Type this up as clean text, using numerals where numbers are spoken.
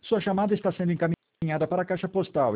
Sua chamada está sendo encaminhada para a caixa postal.